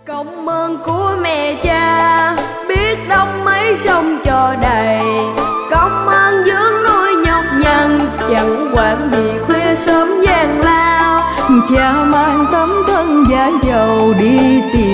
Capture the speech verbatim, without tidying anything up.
Công ơn của mẹ cha biết đông mấy sông cho đầy, công ơn dưỡng nuôi nhọc nhằn chẳng quản gì khuya sớm gian lao. Cha mang tấm thân giá dầu đi tìm